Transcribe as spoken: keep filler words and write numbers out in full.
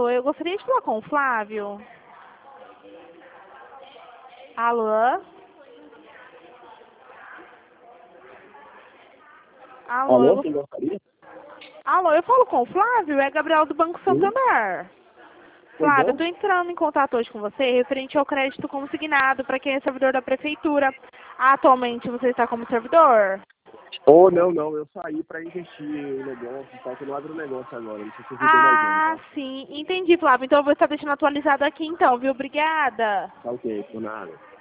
Alô, eu gostaria de falar com o Flávio. Alô? Alô, Alô, eu... quem gostaria? Alô, eu falo com o Flávio, é Gabriel do Banco Sim, Santander. pois Flávio, eu não? tô entrando em contato hoje com você referente ao crédito consignado para quem é servidor da prefeitura. Atualmente você está como servidor? Oh, não, não, eu saí para investir em negócio e tal, que eu não abro negócio agora, não sei se servidor mais não, Ah, tá? sim, entendi, Flávio. Então eu vou estar deixando atualizado aqui então, viu? Obrigada. Tá ok, por nada.